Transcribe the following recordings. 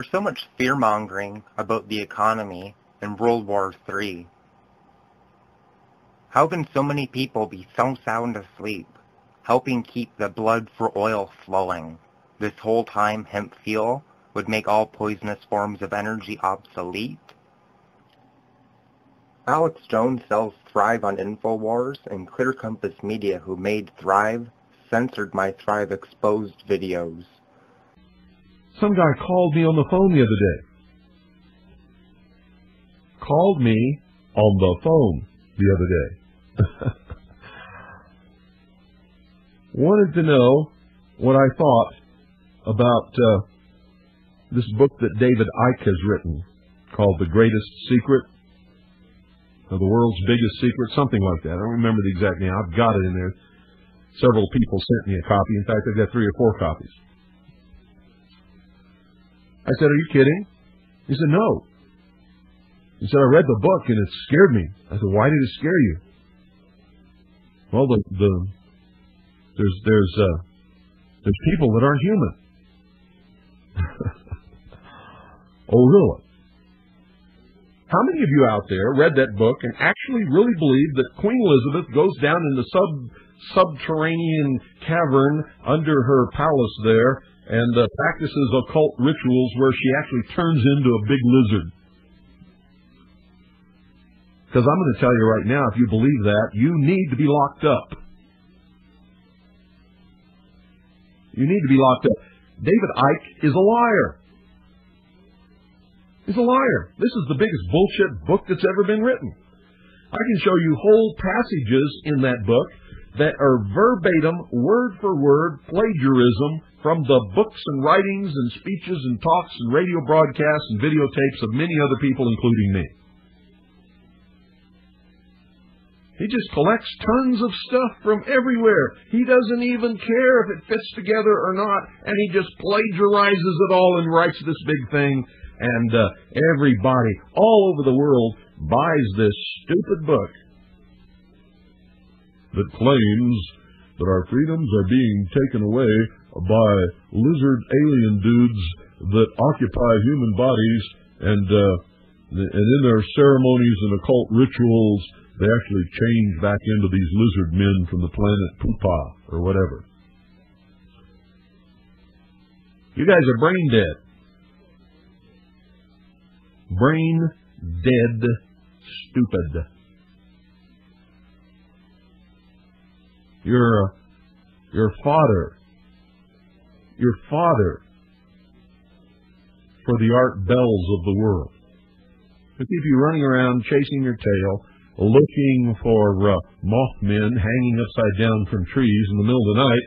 so much fear-mongering about the economy in World War III? How can so many people be so sound asleep, helping keep the blood for oil flowing? This whole time hemp fuel would make all poisonous forms of energy obsolete? Alex Jones sells Thrive on InfoWars, and Clear Compass Media, who made Thrive, censored my Thrive Exposed videos. Some guy called me on the phone the other day. Called me on the phone the other day. Wanted to know what I thought about this book that David Icke has written called The Greatest Secret, or The World's Biggest Secret, something like that. I don't remember the exact name. I've got it in there. Several people sent me a copy. In fact, I've got 3 or 4 copies. I said, "Are you kidding?" He said, "No." He said, "I read the book and it scared me." I said, "Why did it scare you?" Well, there's people that aren't human. Oh, really? How many of you out there read that book and actually really believe that Queen Elizabeth goes down in the subterranean cavern under her palace there and practices occult rituals where she actually turns into a big lizard? Because I'm going to tell you right now, if you believe that, you need to be locked up. You need to be locked up. David Icke is a liar. He's a liar. This is the biggest bullshit book that's ever been written. I can show you whole passages in that book that are verbatim, word for word, plagiarism from the books and writings and speeches and talks and radio broadcasts and videotapes of many other people, including me. He just collects tons of stuff from everywhere. He doesn't even care if it fits together or not, and he just plagiarizes it all and writes this big thing, and everybody all over the world buys this stupid book that claims that our freedoms are being taken away by lizard alien dudes that occupy human bodies, and in their ceremonies and occult rituals, they actually change back into these lizard men from the planet Pupa or whatever. You guys are brain dead. Brain dead stupid. Your father for the art bells of the world, to keep you running around chasing your tail, looking for Mothmen hanging upside down from trees in the middle of the night.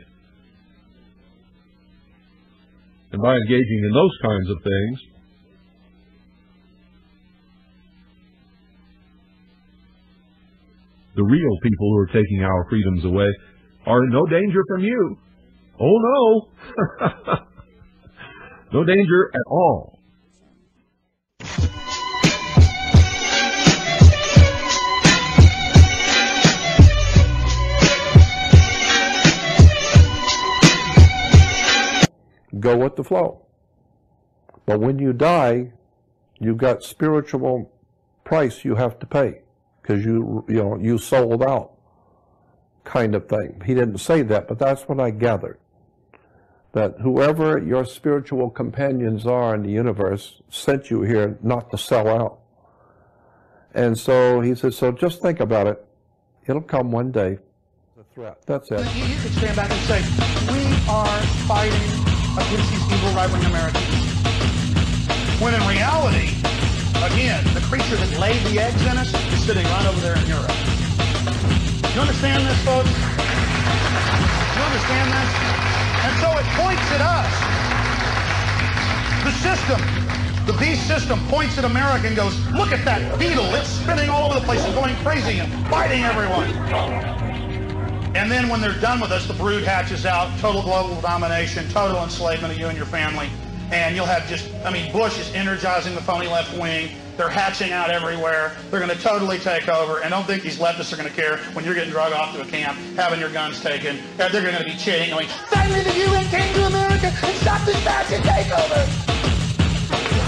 And by engaging in those kinds of things, the real people who are taking our freedoms away are in no danger from you. Oh, no. No danger at all. Go with the flow. But when you die, you've got spiritual price you have to pay because you sold out, kind of thing. He didn't say that, but that's what I gathered. That whoever your spiritual companions are in the universe sent you here not to sell out. And so he says, so just think about it. It'll come one day. The threat. That's it. You could stand back and say, we are fighting against these evil right-wing Americans. When in reality, again, the creature that laid the eggs in us is sitting right over there in Europe. You understand this, folks? You understand this? And so it points at us. The system, the beast system, points at America and goes, look at that beetle. It's spinning all over the place and going crazy and biting everyone. And then when they're done with us, the brood hatches out, total global domination, total enslavement of you and your family. And you'll have just, Bush is energizing the phony left wing. They're hatching out everywhere. They're going to totally take over. And don't think these leftists are going to care when you're getting drugged off to a camp, having your guns taken. They're going to be cheering, going, finally the UN came to America and stopped this fascist takeover.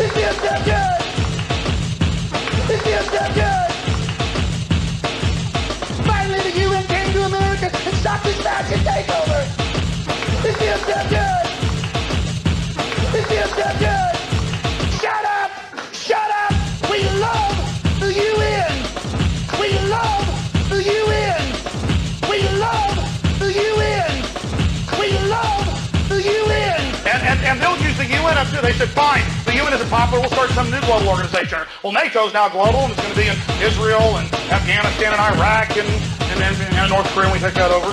They said, fine, the UN isn't popular, we'll start some new global organization. Well, NATO's now global, and it's going to be in Israel and Afghanistan and Iraq and North Korea when we take that over.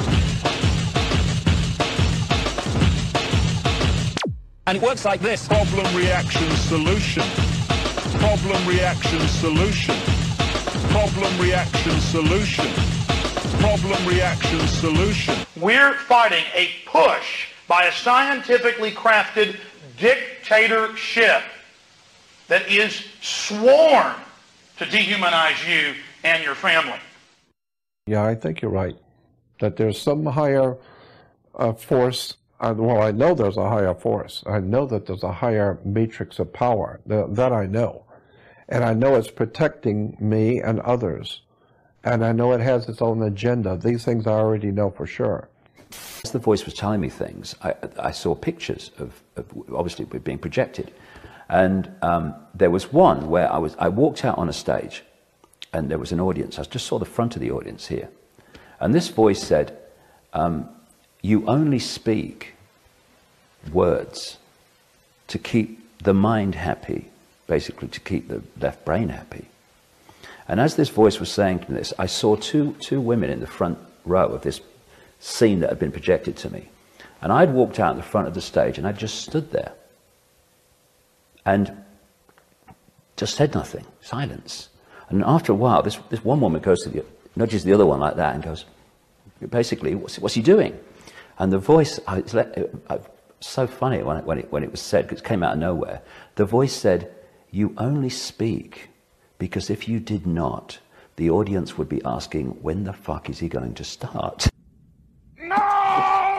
And it works like this. Problem, reaction, solution. Problem, reaction, solution. Problem, reaction, solution. Problem, reaction, solution. We're fighting a push by a scientifically crafted dictatorship that is sworn to dehumanize you and your family. Yeah, I think you're right. That there's some higher force. Well, I know there's a higher force. I know that there's a higher matrix of power. That I know. And I know it's protecting me and others. And I know it has its own agenda. These things I already know for sure. As the voice was telling me things, I saw pictures of obviously being projected. And there was one where I walked out on a stage and there was an audience. I just saw the front of the audience here. And this voice said, you only speak words to keep the mind happy, basically to keep the left brain happy. And as this voice was saying to me this, I saw two women in the front row of this scene that had been projected to me. And I'd walked out in the front of the stage and I just stood there and just said nothing, silence. And after a while, this one woman nudges the other one like that and goes, basically, what's he doing? And the voice, so funny when it was said, because it came out of nowhere. The voice said, you only speak because if you did not, the audience would be asking, when the fuck is he going to start? No!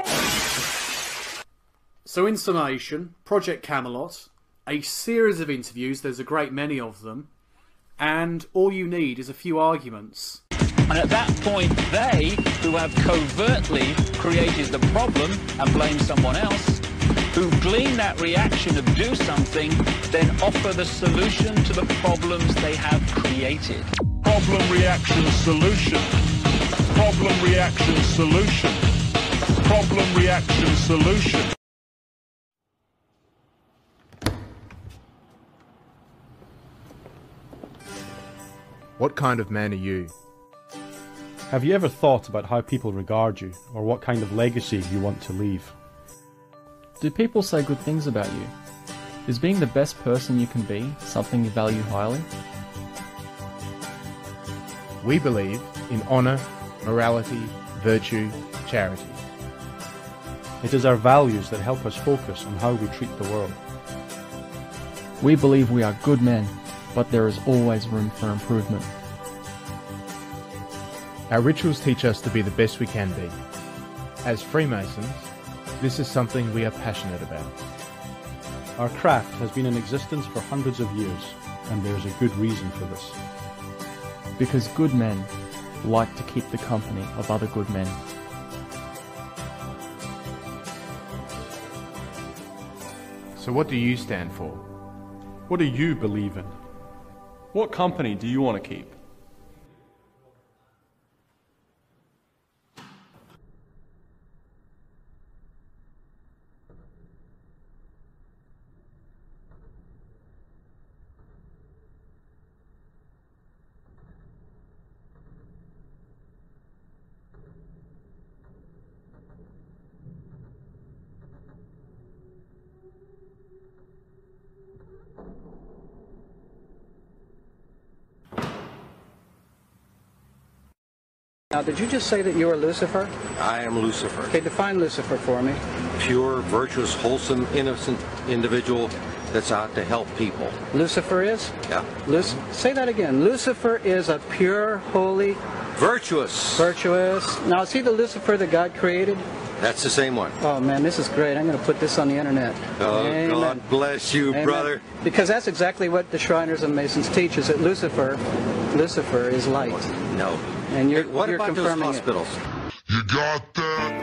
So in summation, Project Camelot, a series of interviews, there's a great many of them, and all you need is a few arguments. And at that point, they, who have covertly created the problem and blame someone else, who glean that reaction of do something, then offer the solution to the problems they have created. Problem, reaction, solution. Problem, reaction, solution. Problem, reaction, solution. What kind of man are you? Have you ever thought about how people regard you, or what kind of legacy you want to leave? Do people say good things about you? Is being the best person you can be something you value highly? We believe in honour, morality, virtue, charity. It is our values that help us focus on how we treat the world. We believe we are good men, but there is always room for improvement. Our rituals teach us to be the best we can be. As Freemasons, this is something we are passionate about. Our craft has been in existence for hundreds of years, and there is a good reason for this. Because good men like to keep the company of other good men. So what do you stand for? What do you believe in? What company do you want to keep? Now, did you just say that you are Lucifer? I am Lucifer. Okay, define Lucifer for me. Pure, virtuous, wholesome, innocent individual that's out to help people. Lucifer is? Yeah. Say that again. Lucifer is a pure, holy... Virtuous. Virtuous. Now, is he the Lucifer that God created? That's the same one. Oh, man, this is great. I'm going to put this on the internet. Oh, Amen. God bless you, Amen. brother. Because that's exactly what the Shriners and Masons teach, is that Lucifer is light. No. And you're, hey, what you're about those confirming hospitals? You got that?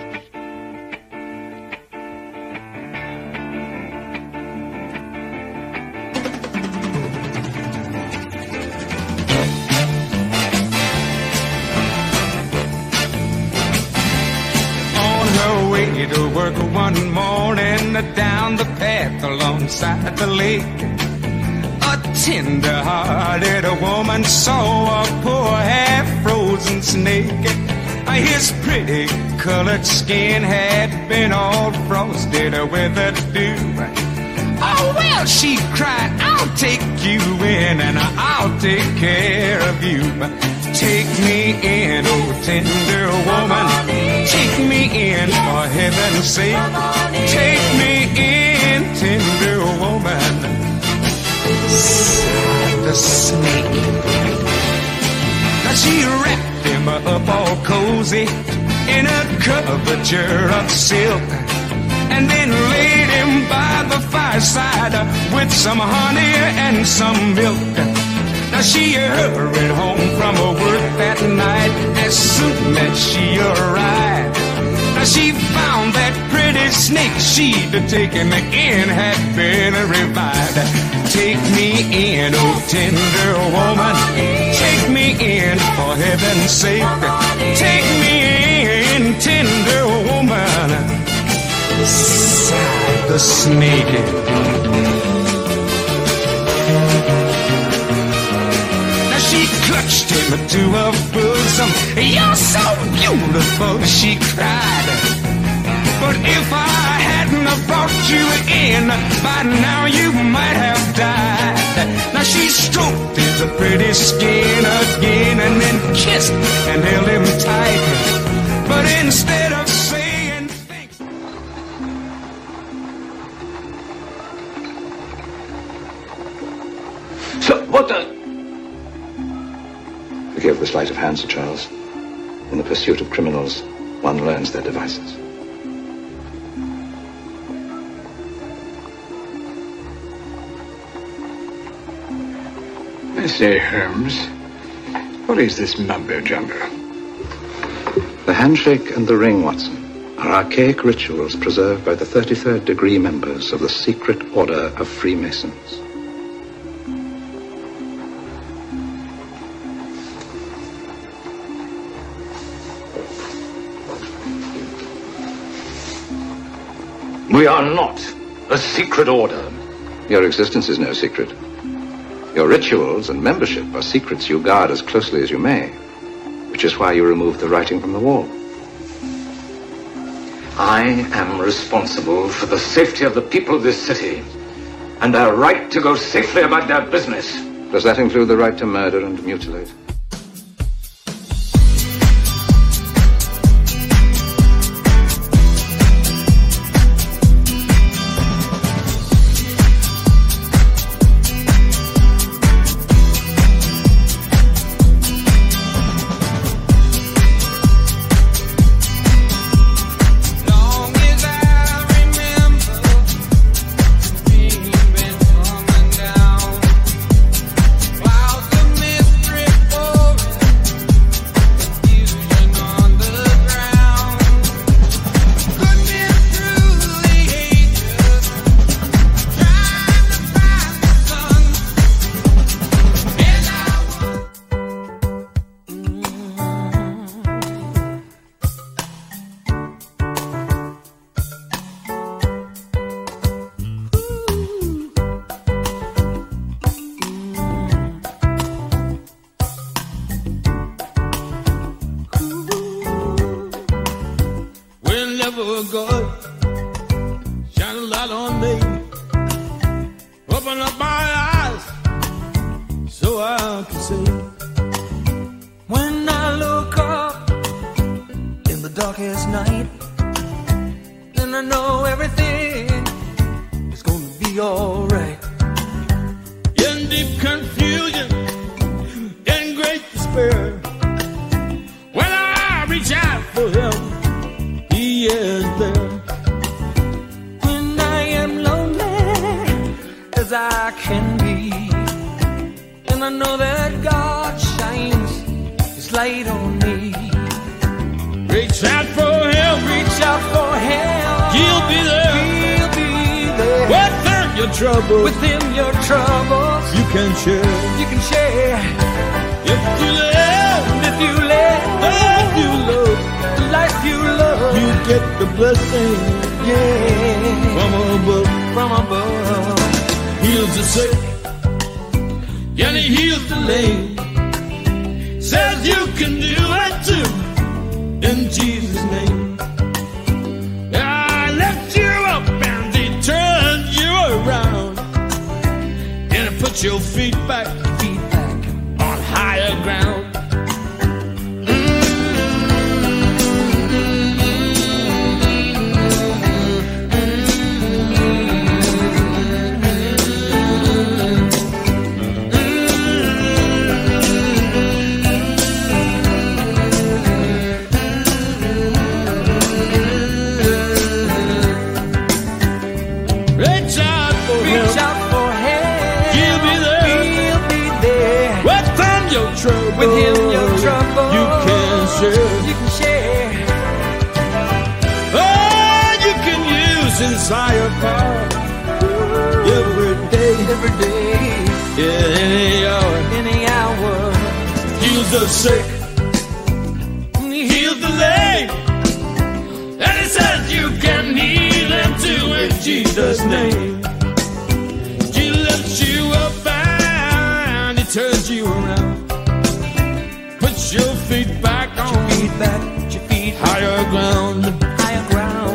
On her way way to work one morning down the path alongside the lake. A tender-hearted woman saw a poor half-frozen snake. His pretty colored skin had been all frosted with the dew. Oh, well, she cried, I'll take you in and I'll take care of you. Take me in, oh tender woman. Take me in, for heaven's sake. Take me in, tender woman. Sighed the snake. Now she wrapped him up all cozy in a coverture of silk, and then laid him by the fireside with some honey and some milk. Now she hurried home from her work that night as soon as she arrived. Now she found that pretty snake she'd taken in had been revived. Take me in, oh tender woman. Take me in, for heaven's sake. Take me in, tender woman. Sighed the snake. She clutched him to her bosom. You're so beautiful, she cried. But if I hadn't have brought you in, by now you might have died. Now she stroked his pretty skin again and then kissed and held him tight. But instead of saying thanks... So, what the... Forgive the sleight of hand, Sir Charles. In the pursuit of criminals, one learns their devices. I say, Holmes, what is this mumbo-jumbo? The handshake and the ring, Watson, are archaic rituals preserved by the 33rd degree members of the secret order of Freemasons. We are not a secret order. Your existence is no secret. Your rituals and membership are secrets you guard as closely as you may, which is why you removed the writing from the wall. I am responsible for the safety of the people of this city and their right to go safely about their business. Does that include the right to murder and mutilate? If you love, the life you love. You get the blessing, yeah, from above. Heals the sick, and he heals the lame. Says you can do it too, in Jesus' name. I lift you up and he turns you around, and he puts your feet back on higher ground. With him, your trouble you can share. Oh, you can use his higher power every day. Yeah, any hour. Heals the sick, heals the lame, and he says you can heal them too in Jesus' name. He lifts you up and he turns you around. Your feet back on your feet higher ground. Higher ground.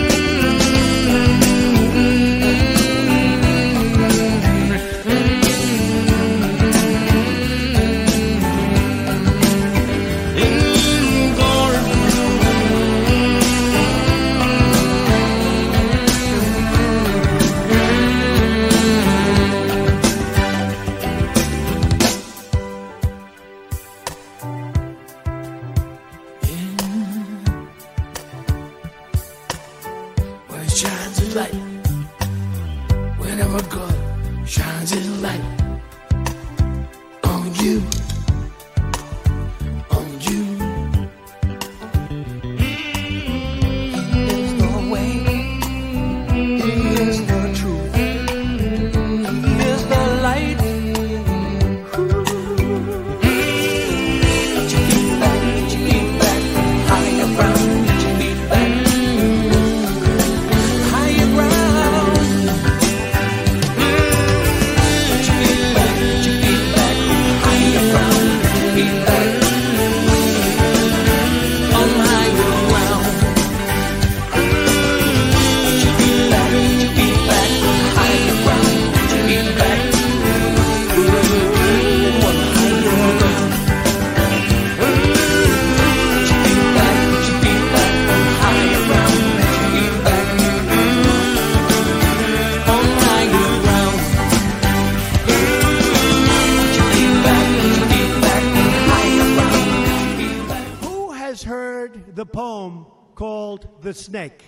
The poem called The Snake.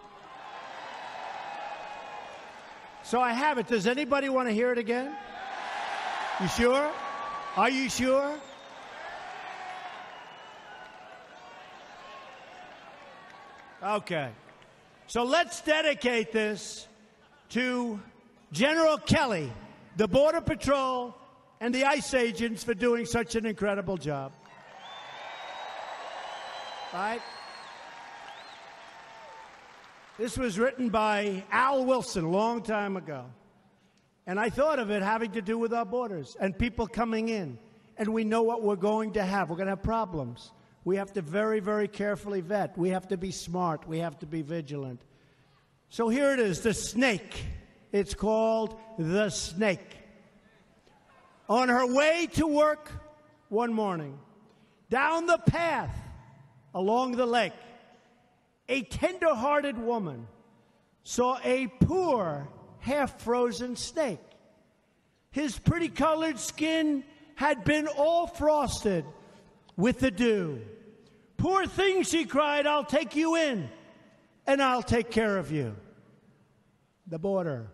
So I have it. Does anybody want to hear it again? You sure? Are you sure? Okay. So let's dedicate this to General Kelly, the Border Patrol, and the ICE agents for doing such an incredible job. All right. This was written by Al Wilson a long time ago. And I thought of it having to do with our borders and people coming in. And we know what we're going to have. We're going to have problems. We have to very, very carefully vet. We have to be smart. We have to be vigilant. So here it is, The Snake. It's called The Snake. On her way to work one morning, down the path along the lake, a tender-hearted woman saw a poor, half-frozen snake. His pretty-colored skin had been all frosted with the dew. "Poor thing," she cried, "I'll take you in, and I'll take care of you." The border.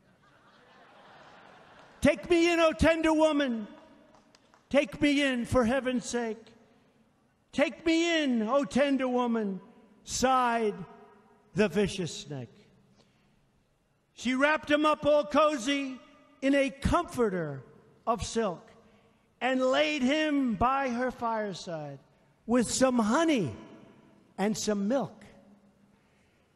"Take me in, oh tender woman. Take me in, for heaven's sake. Take me in, oh tender woman," sighed the vicious snake. She wrapped him up all cozy in a comforter of silk and laid him by her fireside with some honey and some milk.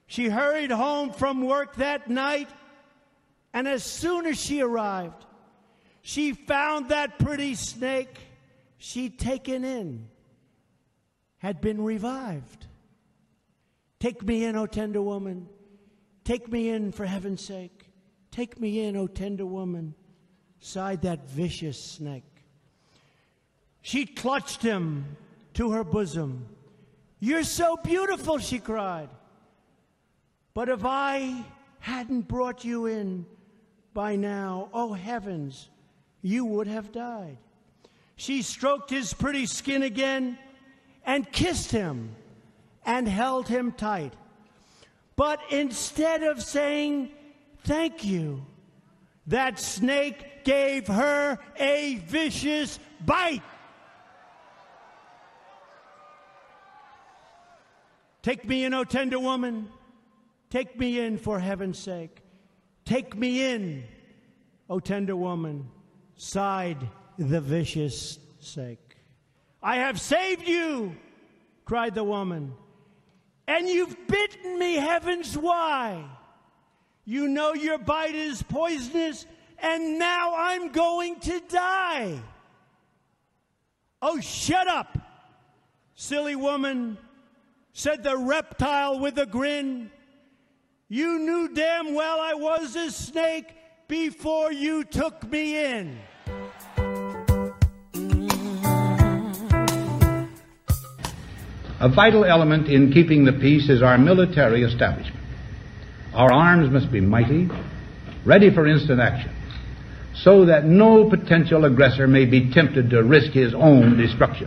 She hurried home from work that night, and as soon as she arrived, she found that pretty snake she'd taken in had been revived. Take me in, O tender woman. Take me in, for heaven's sake. Take me in, O tender woman, sighed that vicious snake. She clutched him to her bosom. You're so beautiful, she cried. But if I hadn't brought you in by now, oh heavens, you would have died. She stroked his pretty skin again and kissed him and held him tight. But instead of saying thank you, that snake gave her a vicious bite. Take me in, O tender woman. Take me in, for heaven's sake. Take me in, O tender woman, sighed the vicious snake. I have saved you, cried the woman, and you've bitten me, heavens, why? You know your bite is poisonous, and now I'm going to die. Oh, shut up, silly woman, said the reptile with a grin. You knew damn well I was a snake before you took me in. A vital element in keeping the peace is our military establishment. Our arms must be mighty, ready for instant action, so that no potential aggressor may be tempted to risk his own destruction.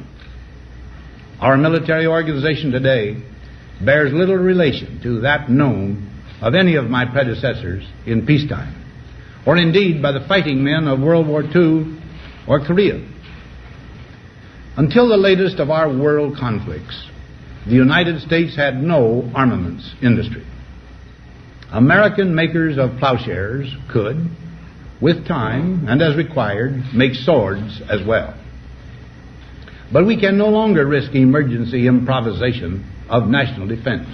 Our military organization today bears little relation to that known of any of my predecessors in peacetime, or indeed by the fighting men of World War II or Korea. Until the latest of our world conflicts, the United States had no armaments industry. American makers of plowshares could, with time and as required, make swords as well. But we can no longer risk emergency improvisation of national defense.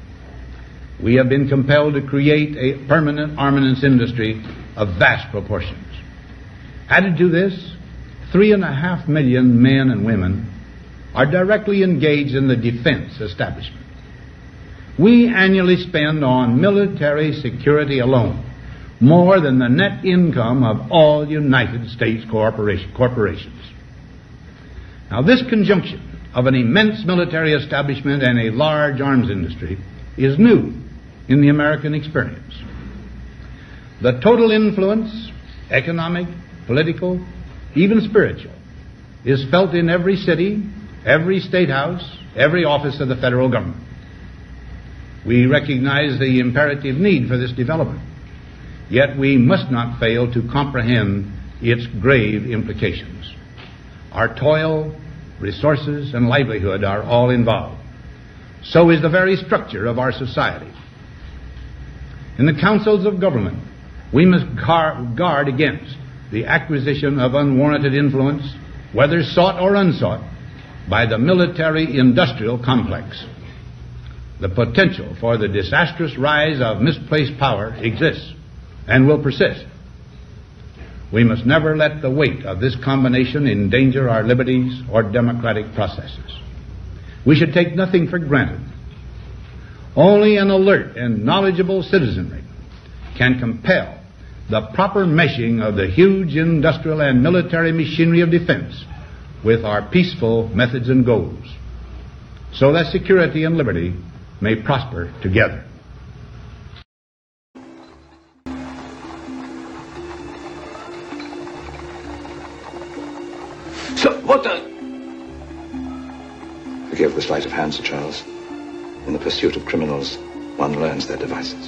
We have been compelled to create a permanent armaments industry of vast proportions. Added to this, 3.5 million men and women are directly engaged in the defense establishment. We annually spend on military security alone more than the net income of all United States corporations. Now, this conjunction of an immense military establishment and a large arms industry is new in the American experience. The total influence, economic, political, even spiritual, is felt in every city, every state house, every office of the federal government. We recognize the imperative need for this development, yet we must not fail to comprehend its grave implications. Our toil, resources, and livelihood are all involved. So is the very structure of our society. In the councils of government, we must guard against the acquisition of unwarranted influence, whether sought or unsought, by the military-industrial complex. The potential for the disastrous rise of misplaced power exists and will persist. We must never let the weight of this combination endanger our liberties or democratic processes. We should take nothing for granted. Only an alert and knowledgeable citizenry can compel the proper meshing of the huge industrial and military machinery of defense with our peaceful methods and goals, so that security and liberty may prosper together. So, what the... Forgive the sleight of hand, Sir Charles. In the pursuit of criminals, one learns their devices.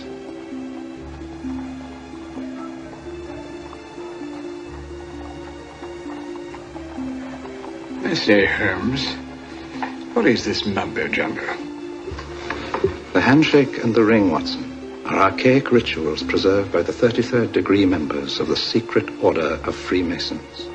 I say, Holmes, what is this mumbo-jumbo? The handshake and the ring, Watson, are archaic rituals preserved by the 33rd degree members of the secret order of Freemasons.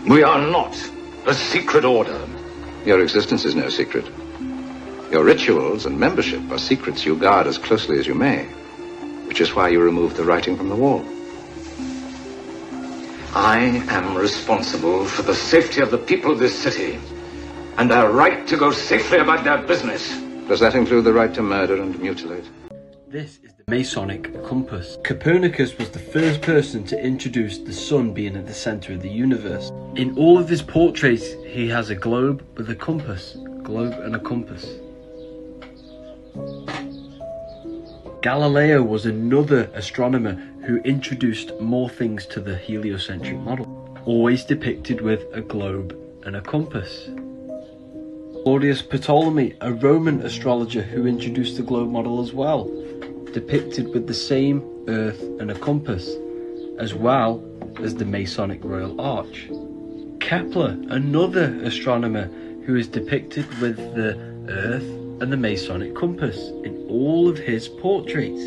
We are not a secret order. Your existence is no secret. Your rituals and membership are secrets you guard as closely as you may, which is why you removed the writing from the wall. I am responsible for the safety of the people of this city and their right to go safely about their business. Does that include the right to murder and mutilate? This is the Masonic compass. Copernicus was the first person to introduce the sun being at the center of the universe. In all of his portraits, he has a globe with a compass. Globe and a compass. Galileo was another astronomer who introduced more things to the heliocentric model, always depicted with a globe and a compass. Claudius Ptolemy, a Roman astrologer who introduced the globe model as well, depicted with the same earth and a compass, as well as the Masonic Royal Arch. Kepler, another astronomer who is depicted with the earth and the Masonic compass in all of his portraits.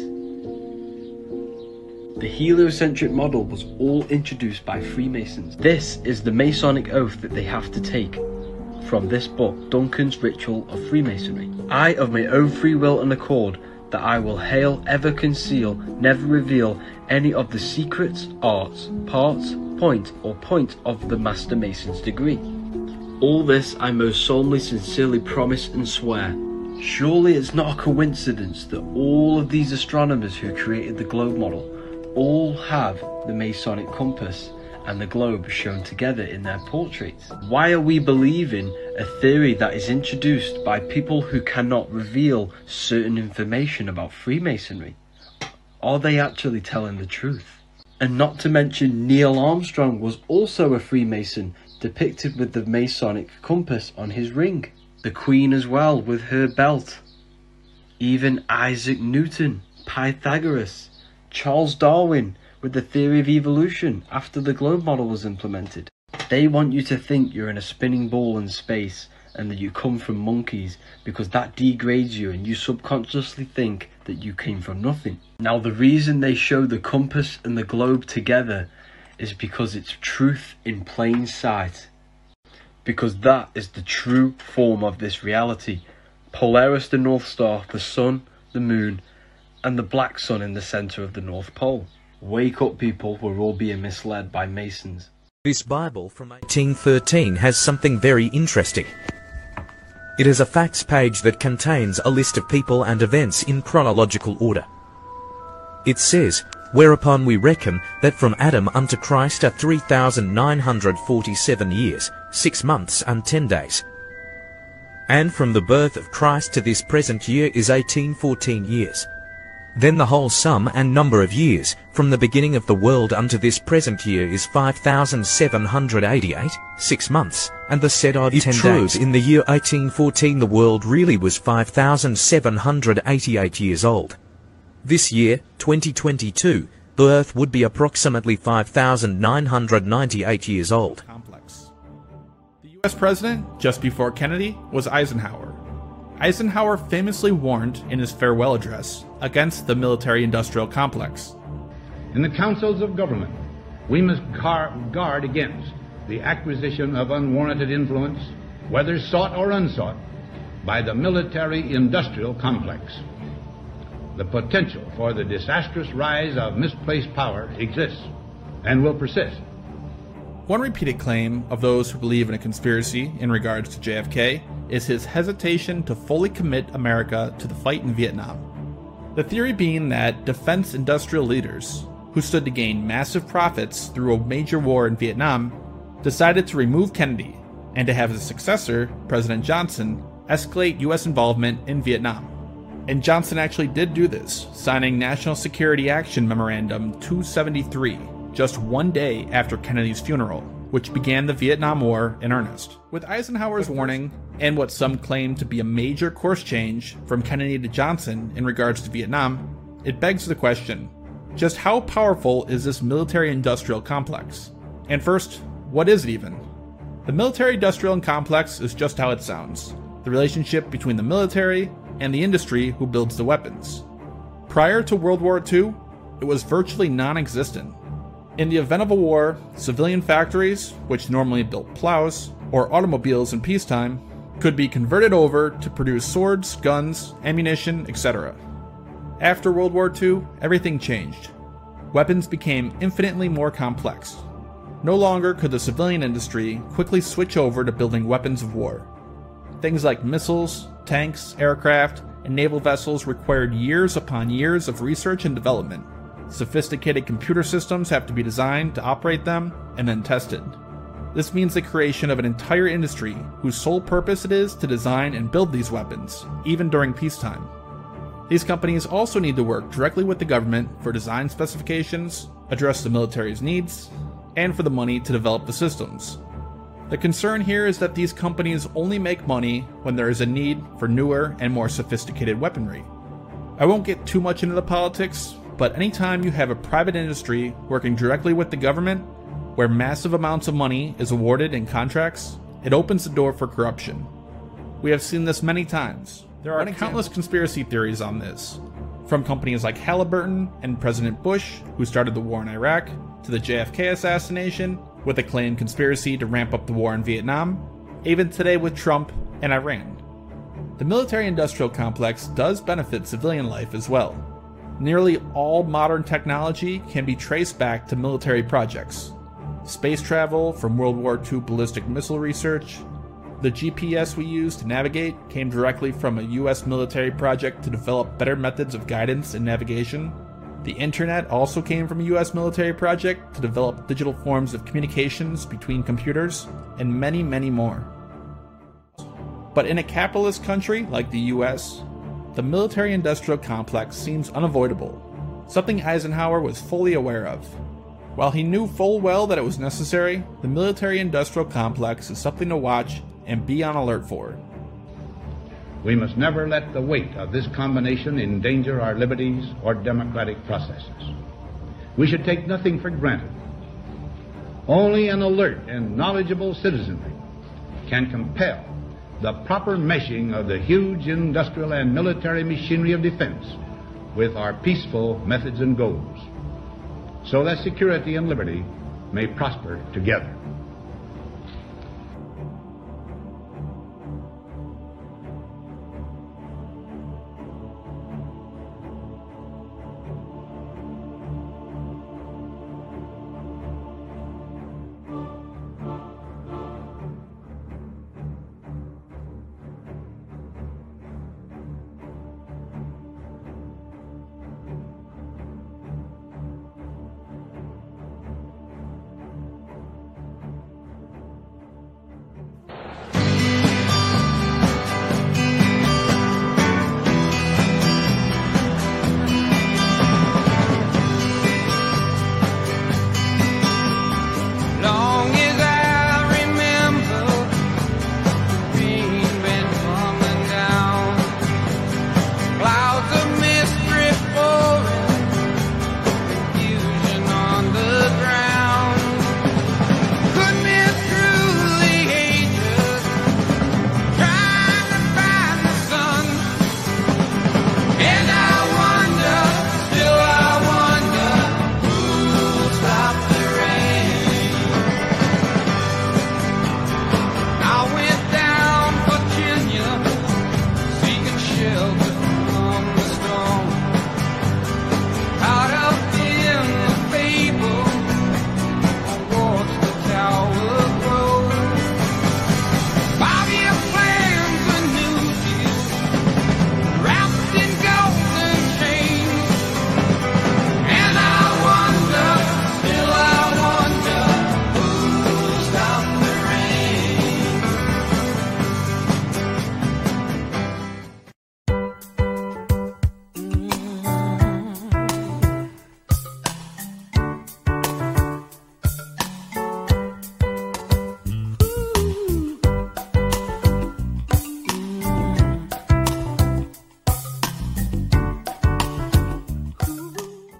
The heliocentric model was all introduced by Freemasons. This is the Masonic oath that they have to take from this book, Duncan's Ritual of Freemasonry. I, of my own free will and accord, that I will hail, ever conceal, never reveal any of the secrets, arts, parts, point, or point of the Master Mason's degree. All this I most solemnly, sincerely promise and swear. Surely it's not a coincidence that all of these astronomers who created the globe model all have the Masonic compass and the globe shown together in their portraits. Why are we believing a theory that is introduced by people who cannot reveal certain information about Freemasonry? Are they actually telling the truth? And not to mention Neil Armstrong was also a Freemason, depicted with the Masonic compass on his ring. The Queen as well with her belt. Even Isaac Newton, Pythagoras, Charles Darwin with the theory of evolution after the globe model was implemented. They want you to think you're in a spinning ball in space and that you come from monkeys, because that degrades you and you subconsciously think that you came from nothing. Now the reason they show the compass and the globe together is because it's truth in plain sight. Because that is the true form of this reality. Polaris, the North Star, the Sun, the Moon, and the black sun in the center of the North Pole. Wake up, people, we're all being misled by Masons. This Bible from 1813 has something very interesting. It is a facts page that contains a list of people and events in chronological order. It says, whereupon we reckon that from Adam unto Christ are 3,947 years, 6 months and 10 days. And from the birth of Christ to this present year is 1814 years. Then the whole sum and number of years, from the beginning of the world unto this present year is 5,788, 6 months, and the said odd 10 days. In the year 1814 the world really was 5,788 years old. This year, 2022, the Earth would be approximately 5,998 years old. The U.S. president, just before Kennedy, was Eisenhower. Eisenhower famously warned in his farewell address against the military-industrial complex. In the councils of government, we must guard against the acquisition of unwarranted influence, whether sought or unsought, by the military-industrial complex. The potential for the disastrous rise of misplaced power exists and will persist. One repeated claim of those who believe in a conspiracy in regards to JFK is his hesitation to fully commit America to the fight in Vietnam. The theory being that defense industrial leaders, who stood to gain massive profits through a major war in Vietnam, decided to remove Kennedy and to have his successor, President Johnson, escalate U.S. involvement in Vietnam. And Johnson actually did do this, signing National Security Action Memorandum 273 just one day after Kennedy's funeral, which began the Vietnam War in earnest. With Eisenhower's warning, and what some claim to be a major course change from Kennedy to Johnson in regards to Vietnam, it begs the question, just how powerful is this military-industrial complex? And first, what is it even? The military-industrial complex is just how it sounds, the relationship between the military and the industry who builds the weapons. Prior to World War II, it was virtually non-existent. In the event of a war, civilian factories, which normally built plows or automobiles in peacetime, could be converted over to produce swords, guns, ammunition, etc. After World War II, everything changed. Weapons became infinitely more complex. No longer could the civilian industry quickly switch over to building weapons of war. Things like missiles, tanks, aircraft, and naval vessels required years upon years of research and development. Sophisticated computer systems have to be designed to operate them and then tested. This means the creation of an entire industry whose sole purpose it is to design and build these weapons, even during peacetime. These companies also need to work directly with the government for design specifications, address the military's needs, and for the money to develop the systems. The concern here is that these companies only make money when there is a need for newer and more sophisticated weaponry. I won't get too much into the politics, but anytime you have a private industry working directly with the government, where massive amounts of money is awarded in contracts, it opens the door for corruption. We have seen this many times. There are countless conspiracy theories on this, from companies like Halliburton and President Bush, who started the war in Iraq, to the JFK assassination, with a claimed conspiracy to ramp up the war in Vietnam, even today with Trump and Iran. The military-industrial complex does benefit civilian life as well. Nearly all modern technology can be traced back to military projects. Space travel from World War II ballistic missile research. The GPS we use to navigate came directly from a US military project to develop better methods of guidance and navigation. The internet also came from a US military project to develop digital forms of communications between computers, and many, many more. But in a capitalist country like the US, the military-industrial complex seems unavoidable, something Eisenhower was fully aware of. While he knew full well that it was necessary, the military-industrial complex is something to watch and be on alert for. We must never let the weight of this combination endanger our liberties or democratic processes. We should take nothing for granted. Only an alert and knowledgeable citizenry can compel the proper meshing of the huge industrial and military machinery of defense with our peaceful methods and goals, so that security and liberty may prosper together.